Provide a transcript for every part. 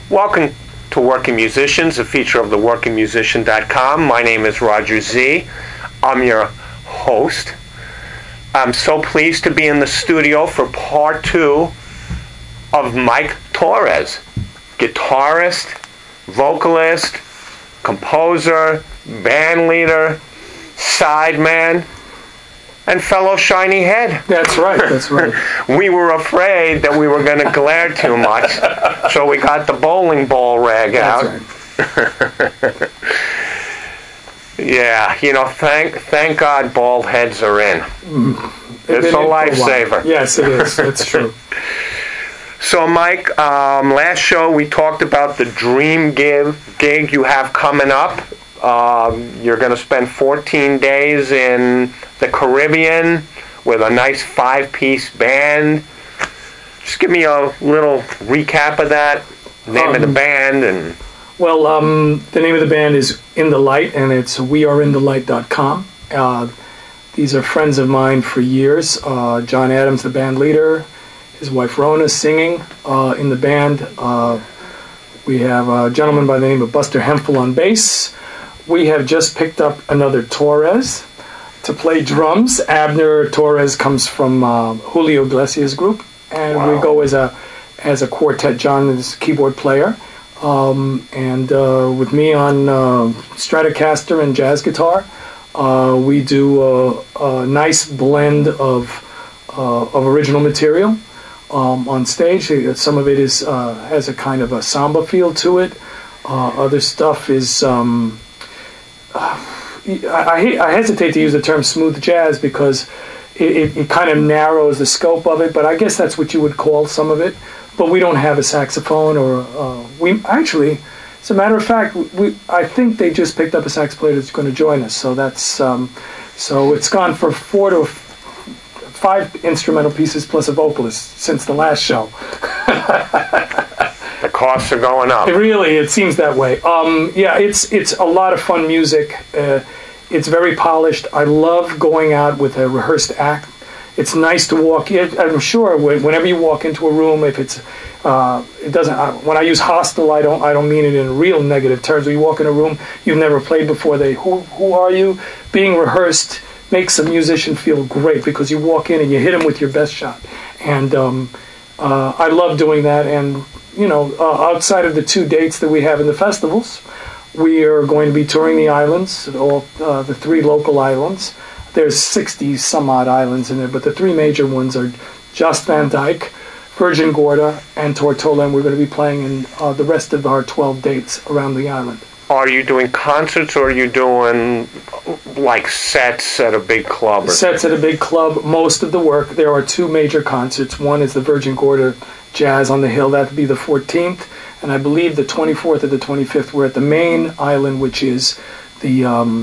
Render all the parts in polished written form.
Welcome to Working Musicians, a feature of theworkingmusician.com. My name is Roger Z. I'm your host. I'm so pleased to be in the studio for part two of Mike Torres, guitarist, vocalist, composer, band leader, sideman, and fellow shiny head. That's right, that's right. We were afraid that we were going to glare too much, so we got the bowling ball rag out. That's right. Yeah, thank God bald heads are in. It's a lifesaver. Yes, it is. It's true. So, Mike, last show we talked about the dream gig you have coming up. You're going to spend 14 days in the Caribbean with a nice 5-piece band. Just give me a little recap of that, name of the band. And Well, the name of the band is In the Light, and it's weareinthelight.com. These are friends of mine for years. John Adams, the band leader, his wife Rona singing in the band. We have a gentleman by the name of Buster Hemphill on bass. We have just picked up another Torres to play drums. Abner Torres comes from Julio Iglesias group, and Wow. we go as a quartet. John is keyboard player, and with me on Stratocaster and jazz guitar. We do a nice blend of original material on stage. Some of it has a kind of a samba feel to it. Other stuff is I hesitate to use the term smooth jazz because it kind of narrows the scope of it, but I guess that's what you would call some of it. But we don't have a saxophone, or we actually, as a matter of fact, I think they just picked up a sax player that's going to join us. So that's so it's gone for 4 to 5 instrumental pieces plus a vocalist since the last show. the costs are going up. It seems that way. Yeah, it's a lot of fun music. It's very polished. I love going out with a rehearsed act. It's nice to walk in. I'm sure whenever you walk into a room, if it's it doesn't. When I use hostile, I don't mean it in real negative terms. When you walk in a room you've never played before, who are you? Being rehearsed makes a musician feel great because you walk in and you hit them with your best shot. And I love doing that. And outside of the 2 dates that we have in the festivals, we are going to be touring the islands, all the 3 local islands. There's 60 some odd islands in there, but the 3 major ones are Jost Van Dyke, Virgin Gorda, and Tortola, and we're going to be playing in the rest of our 12 dates around the island. Are you doing concerts, or are you doing like sets at a big club? Sets at a big club, most of the work. There are 2 major concerts. One is the Virgin Gorda Jazz on the Hill. That would be the 14th. And I believe the 24th or the 25th, we're at the main island, which is the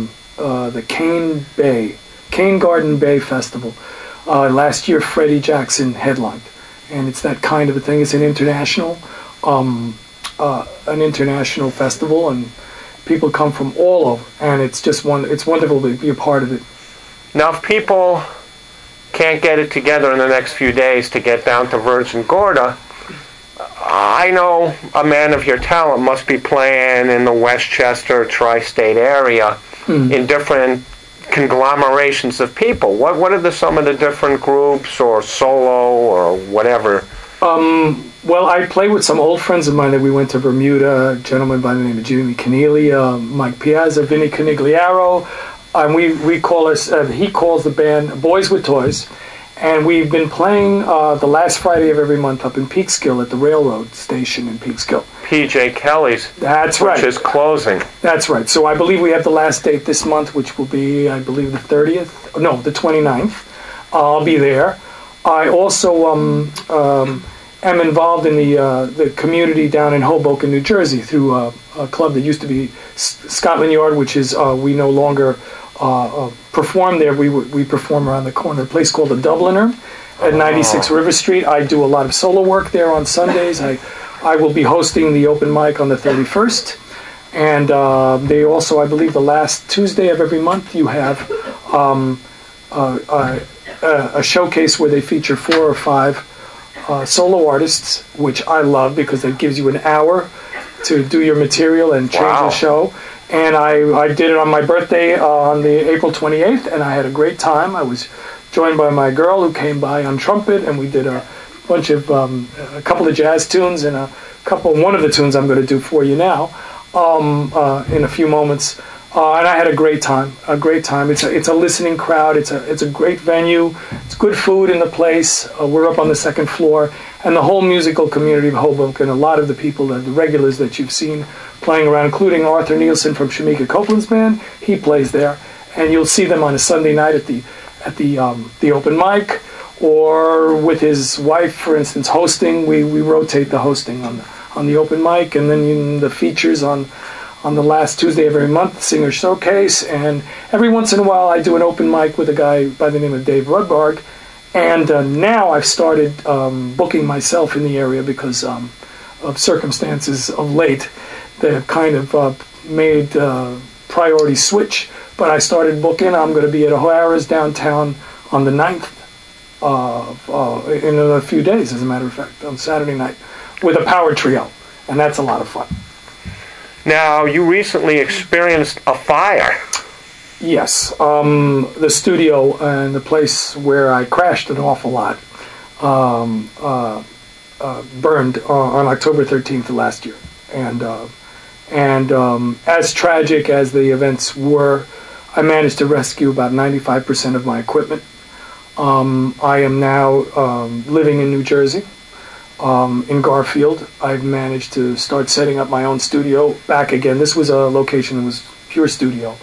Cane Garden Bay Festival. Last year, Freddie Jackson headlined. And it's that kind of a thing. It's an international festival, and people come from all over. And it's just it's wonderful to be a part of it. Now, if people can't get it together in the next few days to get down to Virgin Gorda, I know a man of your talent must be playing in the Westchester tri-state area in different conglomerations of people. What are some of the different groups or solo or whatever? Well, I play with some old friends of mine that we went to Bermuda, a gentleman by the name of Jimmy Keneally, Mike Piazza, Vinny Canigliaro, and he calls the band Boys with Toys. And we've been playing the last Friday of every month up in Peekskill at the railroad station in Peekskill. P.J. Kelly's. That's right. Which is closing. That's right. So I believe we have the last date this month, which will be, I believe, the 30th. No, the 29th. I'll be there. I also am involved in the community down in Hoboken, New Jersey, through a club that used to be Scotland Yard, which is we no longer perform there. We perform around the corner, a place called the Dubliner at 96 River Street. I do a lot of solo work there on Sundays. I will be hosting the open mic on the 31st. And they also, I believe, the last Tuesday of every month, you have a showcase where they feature 4 or 5 solo artists, which I love because it gives you an hour to do your material and change Wow. the show. And I did it on my birthday on the April 28th, and I had a great time. I was joined by my girl who came by on trumpet, and we did a bunch of a couple of jazz tunes and one of the tunes I'm going to do for you now in a few moments. And I had a great time. It's a listening crowd. It's a great venue. It's good food in the place. We're up on the second floor, and the whole musical community of Hoboken. A lot of the people, the regulars that you've seen playing around, including Arthur Nielsen from Shamika Copeland's band. He plays there, and you'll see them on a Sunday night at the open mic, or with his wife, for instance, hosting. We rotate the hosting on the open mic, and then the features on the last Tuesday of every month, Singer Showcase, and every once in a while I do an open mic with a guy by the name of Dave Rudbarg, and now I've started booking myself in the area because of circumstances of late that have kind of made priority switch, but I started booking. I'm going to be at O'Hara's downtown on the 9th in a few days, as a matter of fact, on Saturday night, with a power trio, and that's a lot of fun. Now, you recently experienced a fire. Yes, the studio and the place where I crashed an awful lot burned on October 13th of last year, and as tragic as the events were, I managed to rescue about 95% of my equipment. I am now living in New Jersey. In Garfield, I've managed to start setting up my own studio back again. This was a location that was pure studio.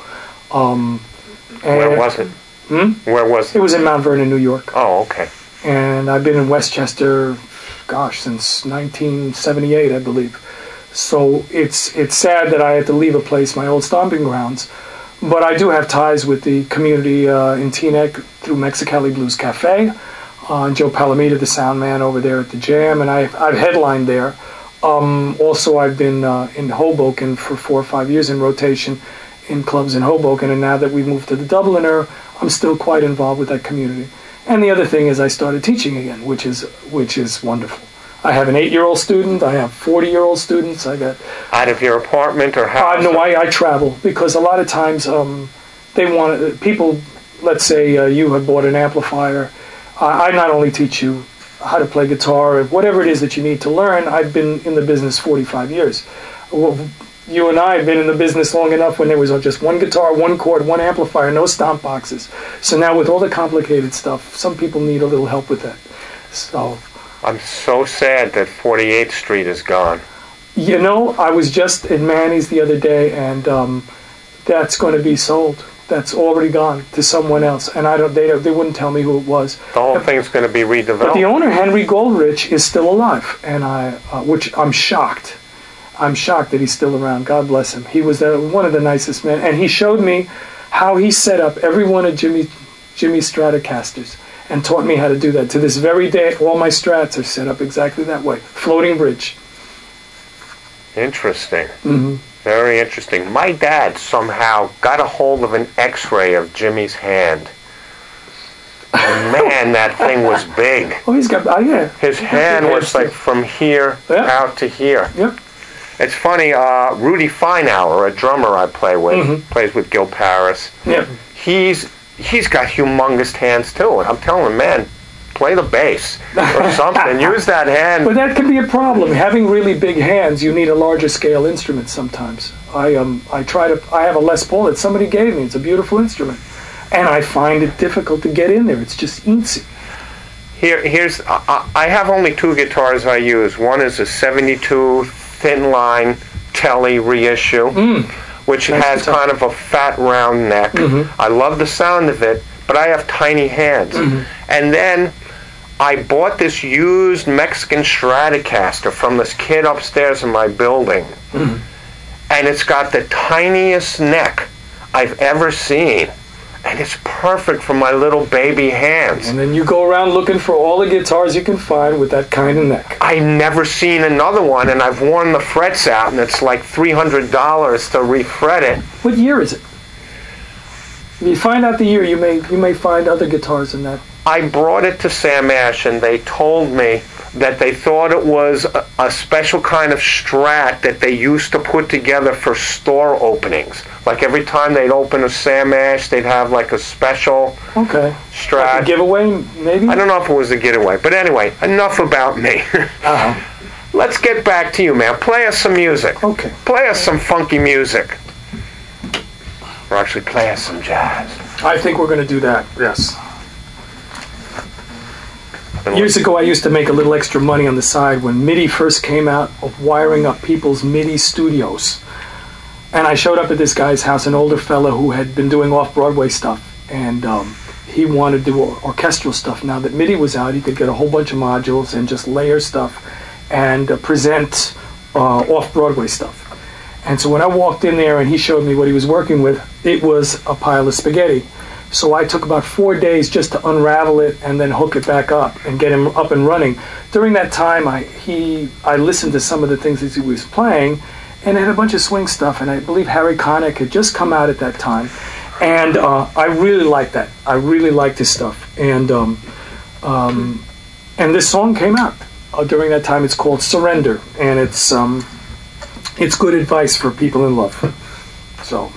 Where was it? Where was it? It was in Mount Vernon, New York. Oh, okay. And I've been in Westchester, since 1978, I believe. So it's sad that I had to leave a place, my old stomping grounds. But I do have ties with the community in Teaneck through Mexicali Blues Cafe. Joe Palamita, the sound man over there at the Jam, and I've headlined there. Also, I've been in Hoboken for 4 or 5 years in rotation in clubs in Hoboken, and now that we've moved to the Dubliner, I'm still quite involved with that community. And the other thing is I started teaching again, which is wonderful. I have an 8-year-old student. I have 40-year-old students. I got out of your apartment or house? No, I travel because a lot of times they want people. Let's say you have bought an amplifier. I not only teach you how to play guitar, whatever it is that you need to learn. I've been in the business 45 years. Well, you and I have been in the business long enough when there was just one guitar, one chord, one amplifier, no stomp boxes. So now with all the complicated stuff, some people need a little help with that. So I'm so sad that 48th Street is gone. You know, I was just in Manny's the other day, and that's going to be sold. That's already gone to someone else, and they wouldn't tell me who it was. The whole thing's going to be redeveloped. But the owner, Henry Goldrich, is still alive, and which I'm shocked. I'm shocked that he's still around. God bless him. He was one of the nicest men, and he showed me how he set up every one of Jimmy's Stratocasters and taught me how to do that. To this very day, all my Strats are set up exactly that way. Floating bridge. Interesting. Mm-hmm. Very interesting. My dad somehow got a hold of an X-ray of Jimmy's hand. And man, that thing was big. Oh, he's got, yeah. His hand was like from here out to here. Yep. It's funny, Rudy Feinauer, a drummer I play with, plays with Gil Paris. Yep. He's got humongous hands too. And I'm telling him, man, play the bass or something. Use that hand. But that can be a problem. Having really big hands, you need a larger scale instrument sometimes. I have a Les Paul that somebody gave me. It's a beautiful instrument. And I find it difficult to get in there. It's just easy. I have only 2 guitars I use. One is a 72 thin line Tele reissue, which nice has guitar. kind of a fat round neck. I love the sound of it, but I have tiny hands. And then I bought this used Mexican Stratocaster from this kid upstairs in my building. And it's got the tiniest neck I've ever seen. And it's perfect for my little baby hands. And then you go around looking for all the guitars you can find with that kind of neck. I've never seen another one, and I've worn the frets out, and it's like $300 to refret it. What year is it? If you find out the year, you may find other guitars in that. I brought it to Sam Ash, and they told me that they thought it was a special kind of Strat that they used to put together for store openings. Like every time they'd open a Sam Ash, they'd have like a special Strat. Like a giveaway, maybe? I don't know if it was a giveaway, but anyway, enough about me. Let's get back to you, man. Play us some music. Okay. Play us some funky music. Or actually play us some jazz. I think we're going to do that, yes. Years ago, I used to make a little extra money on the side when MIDI first came out of wiring up people's MIDI studios. And I showed up at this guy's house, an older fellow who had been doing off-Broadway stuff. And he wanted to do orchestral stuff. Now that MIDI was out, he could get a whole bunch of modules and just layer stuff and present off-Broadway stuff. And so when I walked in there and he showed me what he was working with, it was a pile of spaghetti. So I took about 4 days just to unravel it and then hook it back up and get him up and running. During that time, I listened to some of the things that he was playing, and it had a bunch of swing stuff, and I believe Harry Connick had just come out at that time. And I really liked that. I really liked his stuff. And this song came out during that time. It's called Surrender, and it's good advice for people in love. So.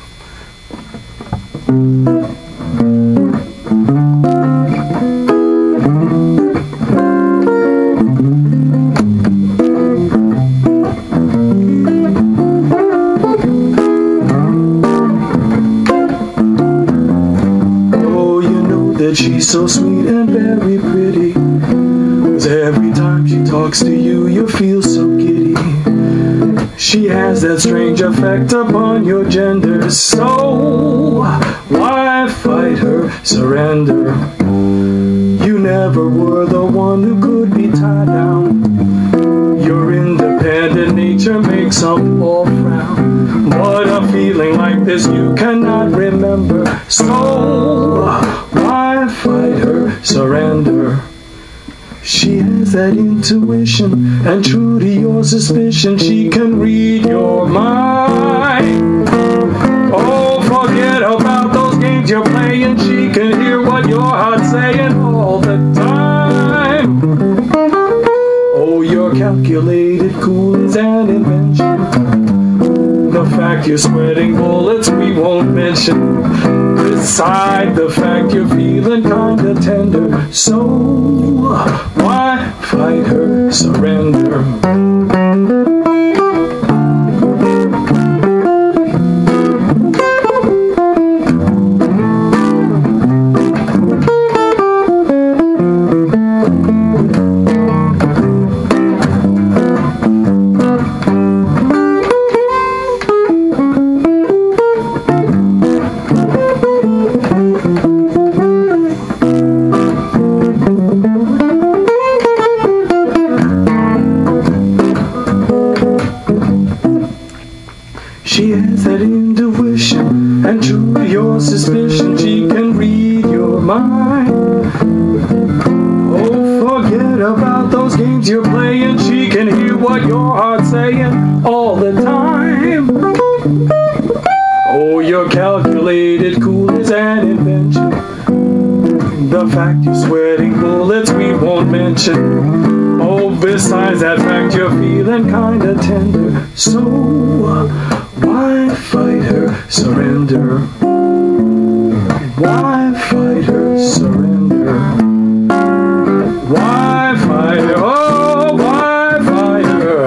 She's so sweet and very pretty, 'cause every time she talks to you, you feel so giddy. She has that strange effect upon your gender, so why fight her? Surrender. You never were the one who could be tied down. Your independent nature makes them all frown. What a feeling like this you cannot remember, so why fight her? Surrender. She has that intuition, and true to your suspicion, she can read your mind. Oh, forget about those games you're playing, she can hear what your heart's saying all the time. Oh, your calculated cool is an invention. The fact you're sweating bullets we won't mention. Beside the fact you're feeling kinda tender, so why fight her? Surrender. She has that intuition, and true to your suspicion, she can read your mind. Oh, forget about those games you're playing, she can hear what your heart's saying all the time. Oh, your calculated cool is an invention. The fact you're sweating bullets we won't mention. Oh, besides that fact you're feeling kinda tender, so why fight her? Surrender. Why fight her? Surrender. Why fight her? Oh, why fight her?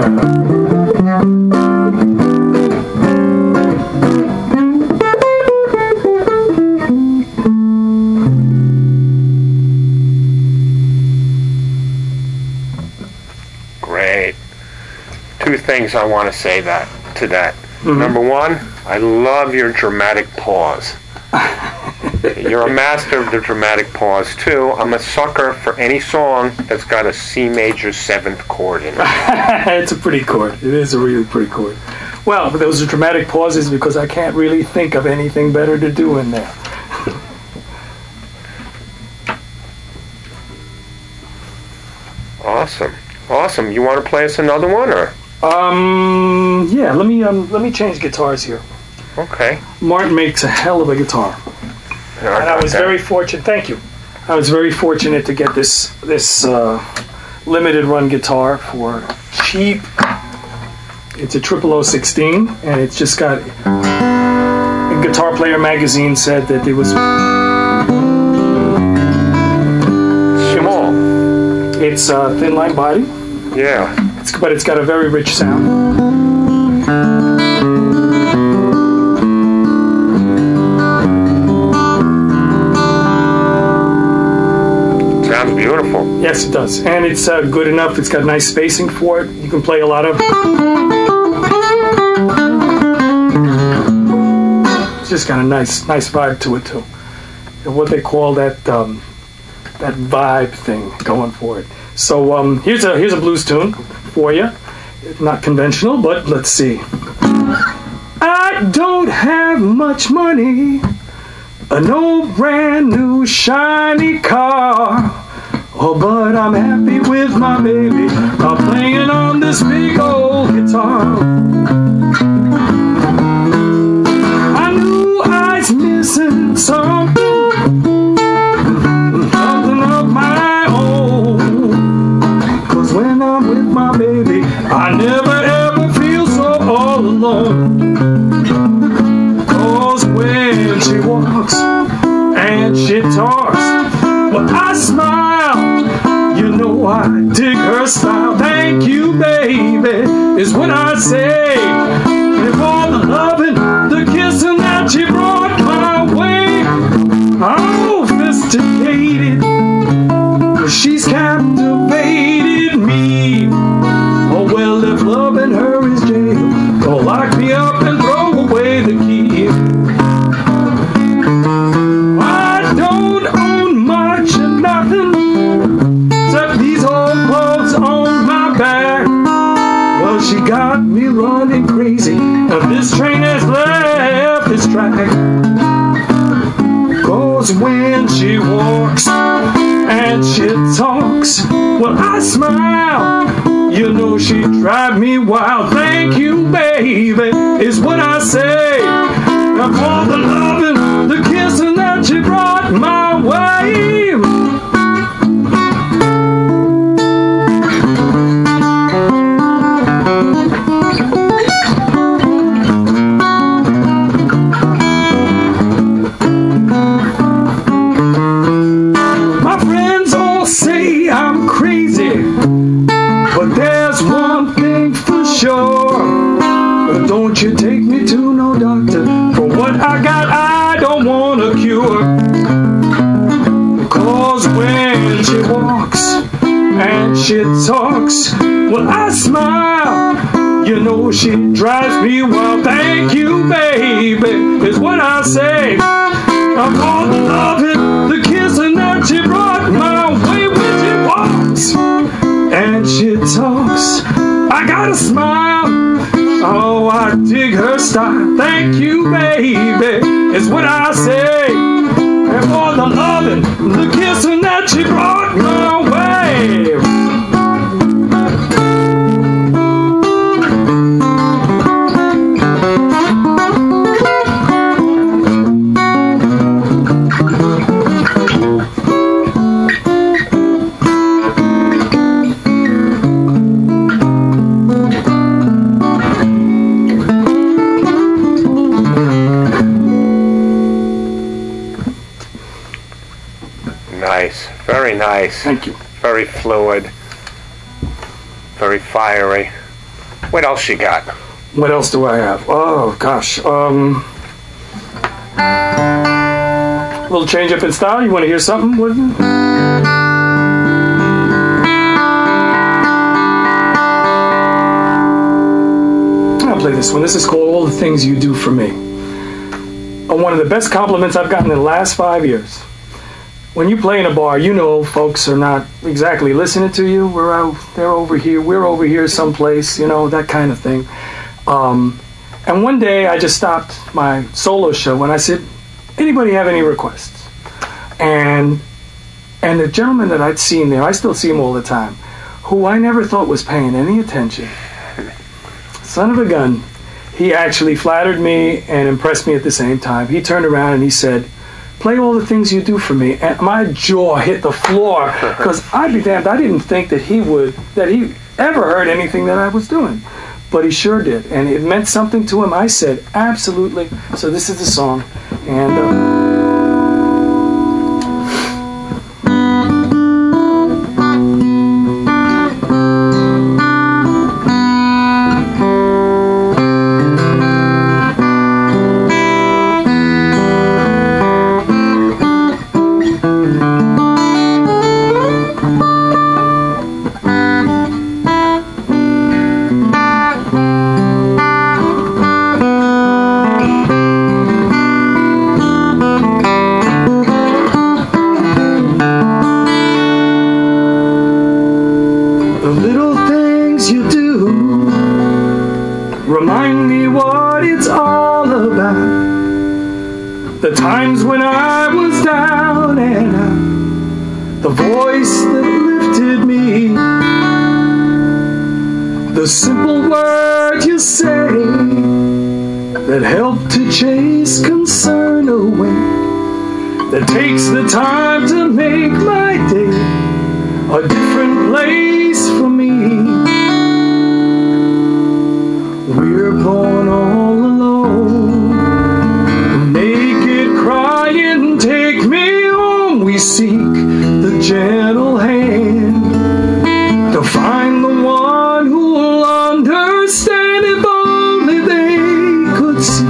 Great. Two things I want to say to that. Mm-hmm. Number one, I love your dramatic pause. You're a master of the dramatic pause, too. I'm a sucker for any song that's got a C major 7th chord in it. It's a pretty chord. It is a really pretty chord. Well, but those are dramatic pauses because I can't really think of anything better to do in there. Awesome. Awesome. You want to play us another one, or? Yeah, let me change guitars here. Okay. Martin makes a hell of a guitar. And I was very fortunate. Thank you. I was very fortunate to get this limited run guitar for cheap. It's a 0016, and it's just got. A Guitar Player magazine said that it was small. It's a thin line body. Yeah. But it's got a very rich sound. Sounds beautiful. Yes, it does. And it's good enough. It's got nice spacing for it. You can play a lot of... It's just got a nice vibe to it, too. And what they call that that vibe thing going for it. So here's a blues tune for you. Not conventional, but let's see. I don't have much money, no brand new shiny car, but I'm happy with my baby. I'm playing on this big old guitar. I knew I was missing something of my own. 'Cause when I'm with my baby, I never ever feel so all alone. 'Cause when she walks and she talks, well, I smile. You know I dig her style. Thank you, baby, is what I say. And for the loving, the kissing that she brought my way. Oh, sophisticated, she's captivated me. Oh, well, if loving her is jail, go lock me up and throw away the key. I don't own much of nothing except these old clothes on my back. Well, she got me running crazy, and this train has left its track. 'Cause when she walks and she talks, well, I smile. You know she drive me wild. Thank you, baby, is what I say. And for the loving, the kissing that she brought my way. My friends all say I'm crazy, but there's one thing for sure. Don't you take me to no doctor. For what I got, I don't want a cure. 'Cause when she walks and she talks, well, I smile. You know she drives me wild. Thank you, baby, is what I say. I'm all the loving, the kissing that she brought my way. When she walks and she talks, I gotta smile. Oh, I dig her style. Thank you, baby, is what I say. And for the loving, the kissing that she brought my way. Nice. Very nice. Thank you. Very fluid. Very fiery. What else you got? What else do I have? Oh, gosh. A little change up in style. You want to hear something? I'll play this one. This is called All the Things You Do For Me. One of the best compliments I've gotten in the last 5 years. When you play in a bar, you know folks are not exactly listening to you. They're over here. We're over here someplace, you know, that kind of thing. And one day I just stopped my solo show and I said, anybody have any requests? And the gentleman that I'd seen there, I still see him all the time, who I never thought was paying any attention. Son of a gun. He actually flattered me and impressed me at the same time. He turned around and he said, play All the Things You Do For Me. And my jaw hit the floor, because I'd be damned, I didn't think that he ever heard anything that I was doing. But he sure did, and it meant something to him. I said, absolutely. So this is the song, and remind me what it's all about. The times when I was down and out, the voice that lifted me, the simple word you say that helped to chase concern away, that takes the time to make my day a different place for me. We're born all alone, naked, crying, take me home. We seek the gentle hand to find the one who'll understand. If only they could see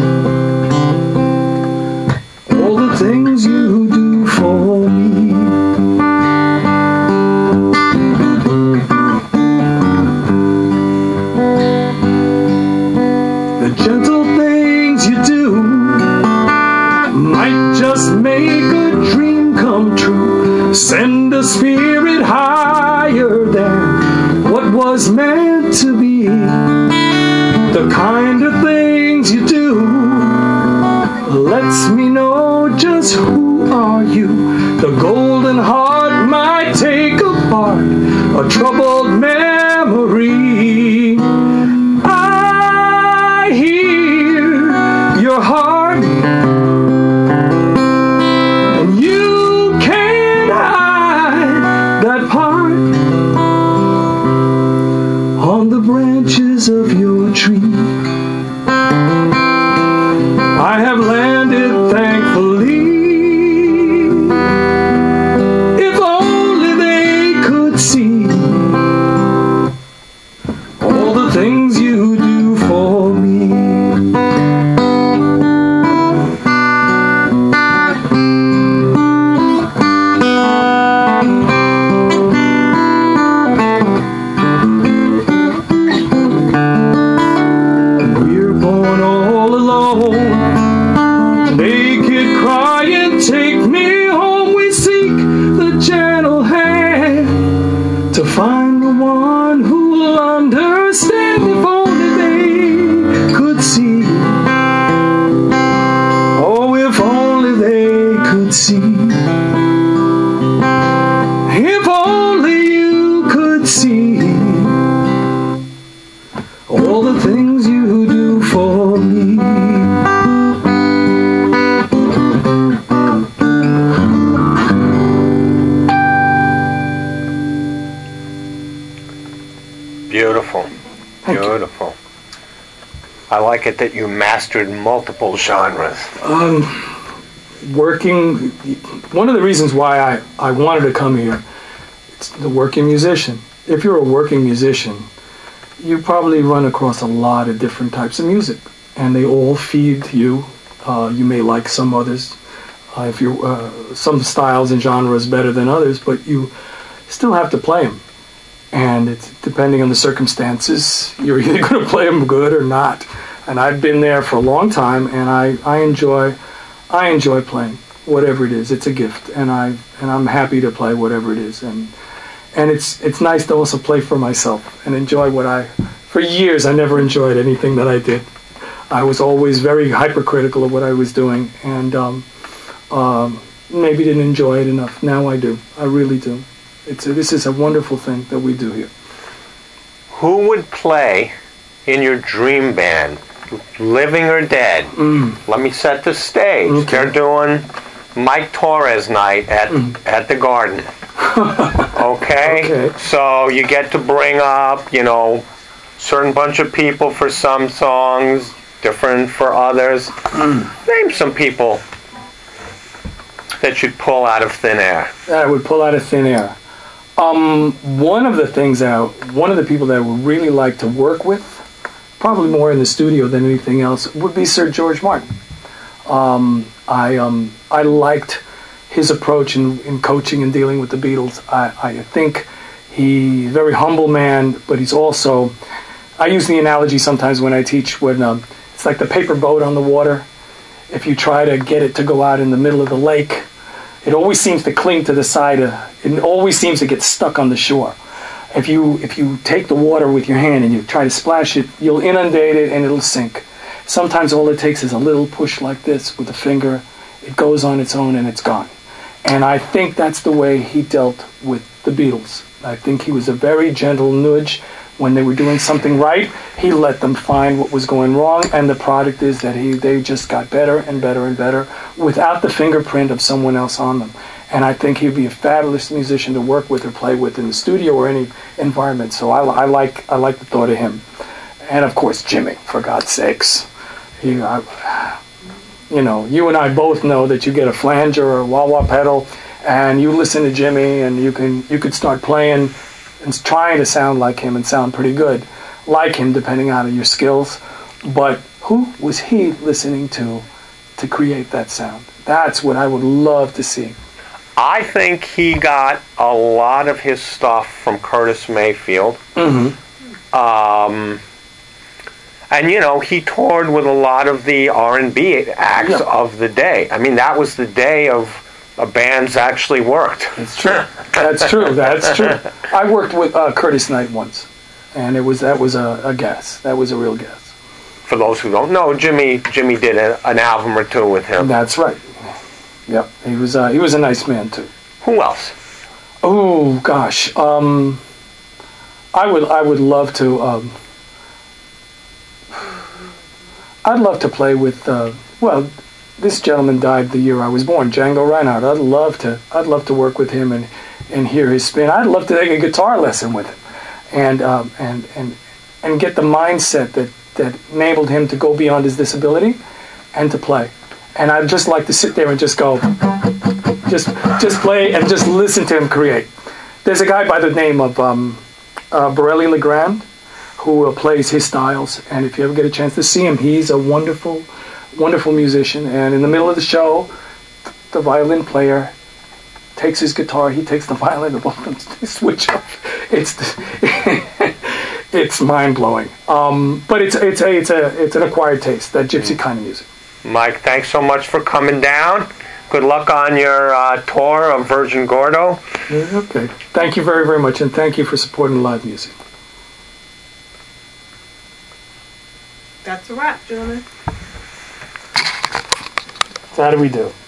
all the things you do for me. Gentle things you do might just make a dream come true. Send a spirit higher than what was meant to be. The kind of things you do lets me know just who are you. The golden heart might take apart a troubled memory. Your heart, and you can't hide that part on the branches of your tree. I have landed thankfully. If only they could see all the things you do for me. Naked, crying, take me home. We seek the gentle hand to find the one who'll understand. If only they could see. Oh, if only they could see. If only you could see all the things you do for me. Beautiful. Beautiful. I like it that you mastered multiple genres. One of the reasons why I wanted to come here, it's the working musician. If you're a working musician, you probably run across a lot of different types of music, and they all feed you. You may like some others, some styles and genres better than others, but you still have to play them. And it's depending on the circumstances, you're either going to play them good or not. And I've been there for a long time, and I enjoy playing whatever it is. It's a gift, and I'm happy to play whatever it is. And it's nice to also play for myself and enjoy for years I never enjoyed anything that I did. I was always very hypercritical of what I was doing, and maybe didn't enjoy it enough. Now I do. I really do. This is a wonderful thing that we do here. Who would play in your dream band, living or dead? Let me set the stage. Okay. They're doing Mike Torres night at the Garden. Okay? So you get to bring up, certain bunch of people for some songs, different for others. Name some people that you'd pull out of thin air. That I would pull out of thin air. One of the people that I would really like to work with, probably more in the studio than anything else, would be Sir George Martin. I liked his approach in coaching and dealing with the Beatles. I think he's a very humble man, but he's also, I use the analogy sometimes when I teach, when it's like the paper boat on the water. If you try to get it to go out in the middle of the lake, it always seems to cling to the side. It always seems to get stuck on the shore. If you take the water with your hand and you try to splash it, you'll inundate it and it'll sink. Sometimes all it takes is a little push like this with a finger. It goes on its own and it's gone. And I think that's the way he dealt with the Beatles. I think he was a very gentle nudge. When they were doing something right, he let them find what was going wrong, and the product is that they just got better and better and better without the fingerprint of someone else on them. And I think he'd be a fabulous musician to work with or play with in the studio or any environment. So I like the thought of him. And of course, Jimmy, for God's sakes. You and I both know that you get a flanger or a wah-wah pedal, and you listen to Jimmy, and you could start playing and trying to sound like him and sound pretty good, like him, depending on your skills. But who was he listening to create that sound? That's what I would love to see. I think he got a lot of his stuff from Curtis Mayfield. And he toured with a lot of the R&B acts of the day. I mean, that was the day of bands actually worked. That's true. That's true. I worked with Curtis Knight once, and that was a guess. That was a real guess. For those who don't know, Jimmy did an album or two with him. That's right. Yep, he was a nice man too. Who else? Oh gosh, I would love to. I'd love to play with. This gentleman died the year I was born, Django Reinhardt. I'd love to work with him and hear his spin. I'd love to take a guitar lesson with him, and get the mindset that enabled him to go beyond his disability and to play. And I'd just like to sit there and just go, just play and just listen to him create. There's a guy by the name of Borelli Legrand who plays his styles, and if you ever get a chance to see him, he's a wonderful musician. And in the middle of the show, the violin player takes his guitar, he takes the violin, the both of them switch up. It's mind blowing. But it's an acquired taste, that gypsy kind of music. Mike, thanks so much for coming down. Good luck on your tour of Virgin Gordo. Okay. Thank you very, very much, and thank you for supporting live music. That's a wrap, gentlemen. So how do we do?